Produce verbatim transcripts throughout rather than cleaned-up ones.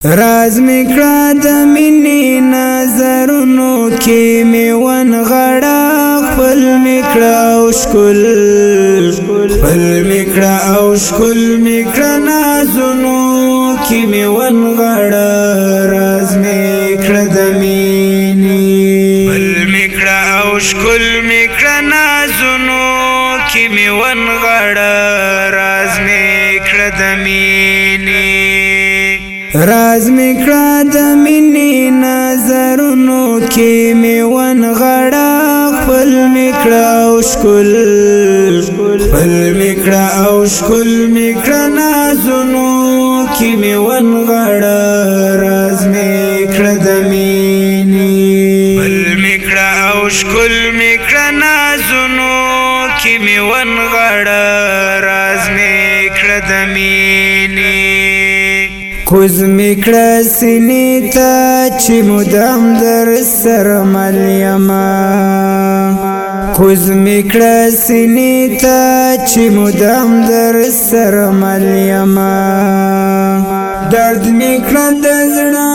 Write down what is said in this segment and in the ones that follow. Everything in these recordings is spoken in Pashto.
راز میکړه د مینې نظرونو کې می ونغړه خپل میکړه او ښکل خپل میکړه او ښکل میکړه نازونو کې می ونغړه راز میکړه د مینې خپل میکړه او ښکل میکړه نازونو کې می ونغړه راز میکړه د مینې راز میکړه د مینې نظرونو کې می ونغړه خپل میکړه او ښکل خپل میکړه او ښکل میکړه نازونو کې می ونغړه راز میکړه د مینې خپل میکړه او ښکل میکړه نازونو کې می ونغړه راز میکړه د مینې کوز میکړه سینې ته چې مدام در سره مل یما کوز میکړه سینې ته چې مدام در سره مل یما درد میکړه د زړه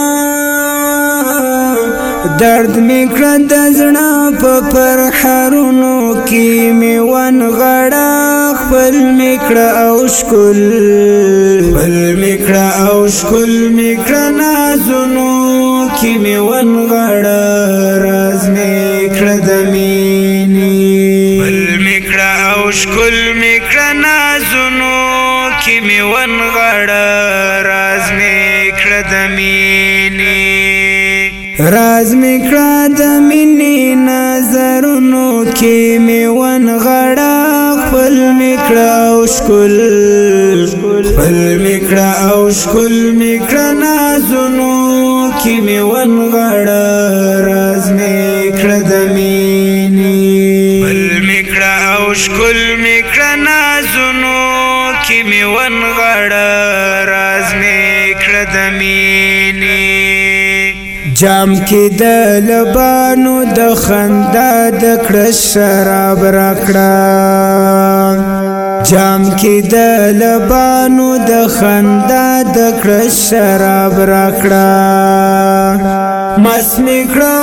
درد میکړه د زړه په پرهرونو کې می ونغړه خپل میکړه او ښکل خپل میکړه او ښکل میکړه نازونو کې می ونغړه راز میکړه د مینې خپل میکړه او ښکل میکړه نازونو کې می ونغړه راز میکړه د مینې راز میکړه د مینې نظرونو کې می ونغړه خپل میکړه او ښکل خپل میکړه او ښکل میکړه نازونو کې می ونغړه راز میکړه د مینې خپل میکړه او ښکل میکړه نازونو کې می ونغړه راز میکړه د مینې جام کې د لبانو د خندا د کړه شراب راکړه جام کې د لبانو د خندا د کړه شراب راکړه مس میکړه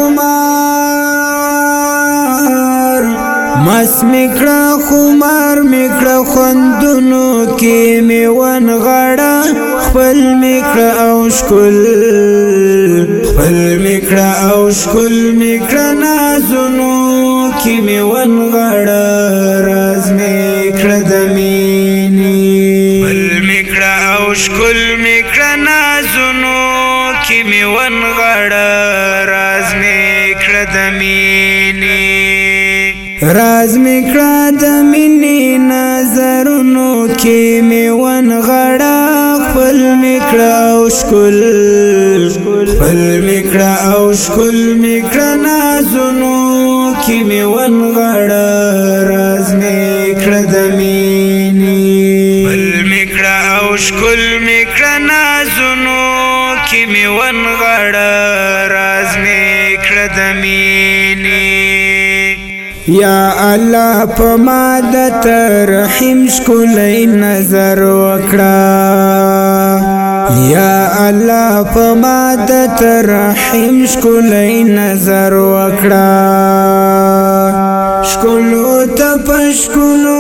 خمار مس میکړه خمار میکړه خوندونو کې می ونغړه خپل میکړه او ښکل خپل میکړه او ښکل میکړه نازونو کې می ونغړه راز میکړه د مینې خپل میکړه او ښکل میکړه نازونو کې می ونغړه راز میکړه د مینې راز میکړه د مینې نظرونو کې می ونغړه خپل میکړه او ښکل خپل میکړه او ښکل میکړه نازونو کې می ونغړه راز میکړه د مینې خپل میکړه او ښکل میکړه نازونو کې می ونغړه راز میکړه د مینې یا الله په ما د ترحم ښکلی نظر وکړه یا الله په ما د ترحم ښکلی نظر وکړه ښکلو ته په ښکلو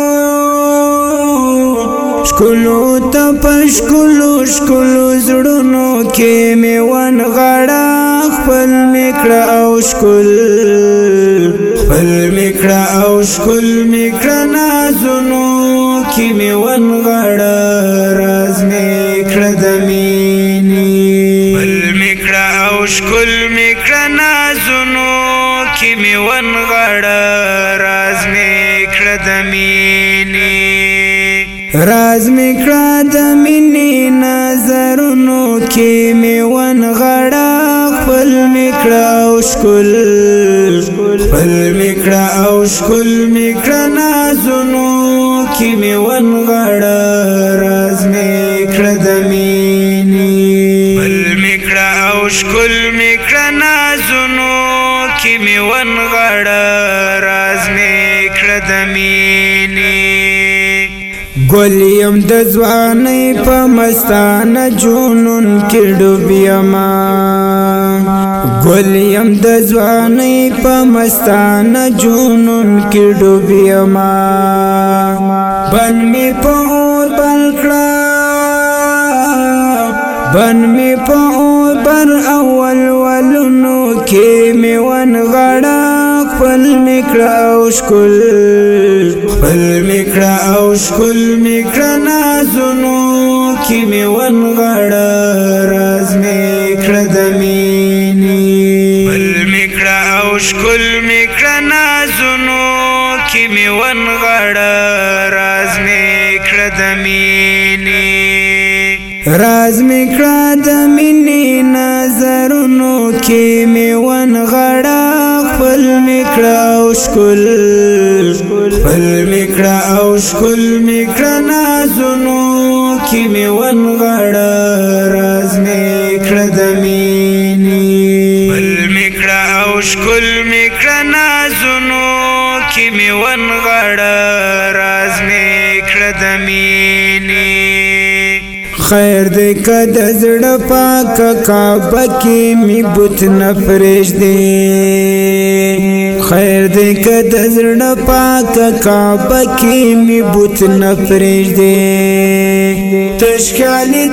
ښکلو ته په ښکلو ښکلو زړونو کې می ونغړه خپل میکړه او ښکل خپل میکړه او ښکل میکړه نازونو کې می ونغړه راز میکړه د مینې خپل میکړه او ښکل میکړه نازونو کې می ونغړه راز میکړه د مینې راز میکړه د مینې نظرونو کې می ونغړه خپل میکړه او ښکل خپل میکړه او ښکل میکړه نازونو کې می ونغړه راز میکړه د مینې خپل میکړه او ښکل میکړه نازونو کې می ونغړه راز میکړه د مینې ګل یم د ځوانۍ په مستانه جنون کې ډوب یما ګل یم د ځوانۍ په مستانه جنون کې ډوب یما بن می په اور بل کړه بن می په اور بر اول ولونو کې می ون غړا خپل میکړه او شکل خپل میکړه او شکل میکړه نازونو کې می ون غړا راز میکړه د مینې خپل میکړه او شکل میکړه نازونو کې می ون غړا راز میکړه د مینې راز میکړه د مینې نظرونو کې می ون غړا خپل میکړه او شکل خپل میکړه او شکل میکړه نازونو کې می ون غړا راز میکړه د مینې خپل میکړه او شکل میکړه نازونو کې می ون غړا راز میکړه د مینې خیر دې کد زړه پاک کعبه کې می بت نه پرېږدې خیر دې کد زړه پاک کعبه کې می بت نه پرېږدې تشکالی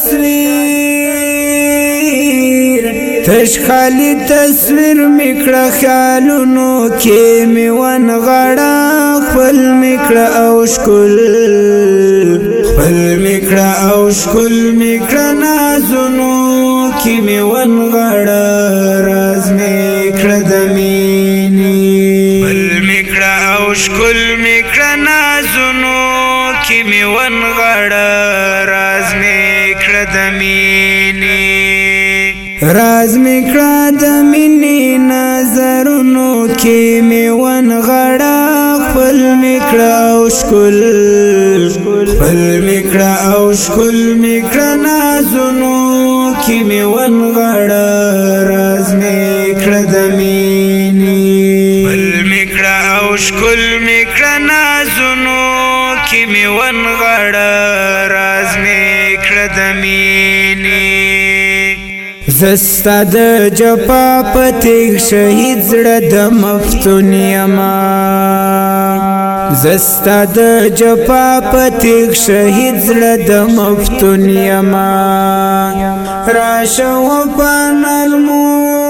تصویر تشکالی تصویر میکړه خیالونو کې می ون غړا خپل میکړه او شکل خپل میکړه او شکل میکړه نازونو کې می ون غړا راز میکړه د مینې خپل میکړه او شکل میکړه نازونو کې می ون غړا راز میکړه د مینې راز میکړه د مینې نظرونو کې می ون غړا خپل میکړه او شکل خپل میکړه او شکل میکړه نازونو کې می ون غړا راز میکړه د مینې خپل میکړه او شکل میکړه نازونو کې می ون غړا راز میکړه د مینې زستا د جپا پتیغ شهید زړه د مفتون یما زستا د جپا پتیغ شهید زړه د مفتون یما راشه و پنرمو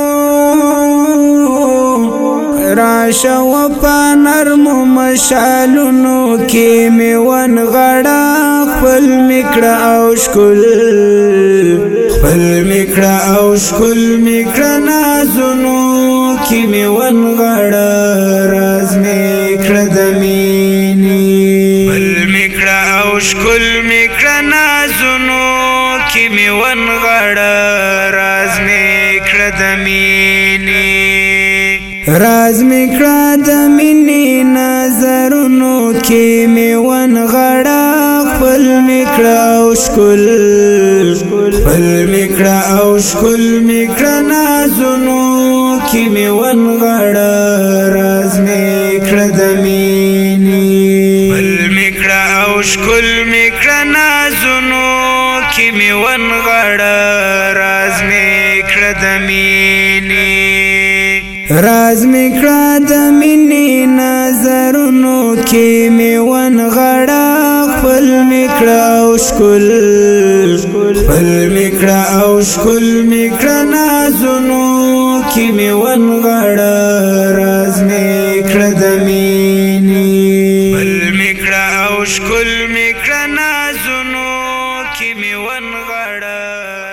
راشه و پنرمو مشالونو کې می ون غړا خپل میکړه او شکل خپل میکړه او شکل میکړه نازونو کې می ون غړا راز میکړه د مینې خپل میکړه او شکل میکړه نازونو کې می ون غړا راز میکړه د مینې راز میکړه د مینې نظرونو کې می ون غړا خپل میکړه او شکل خپل میکړه او شکل میکړه نازونو کې می ون غړا راز میکړه د مینې خپل میکړه او شکل میکړه نازونو کې می ون غړا راز میکړه د مینې راز میکړه د مینې نظرونو کې می ون غړا خپل میکړه او شکل خپل میکړه او شکل میکړه نازونو کې می ون غړا راز میکړه د مینې خپل میکړه او شکل میکړه نازونو کې می ون غړا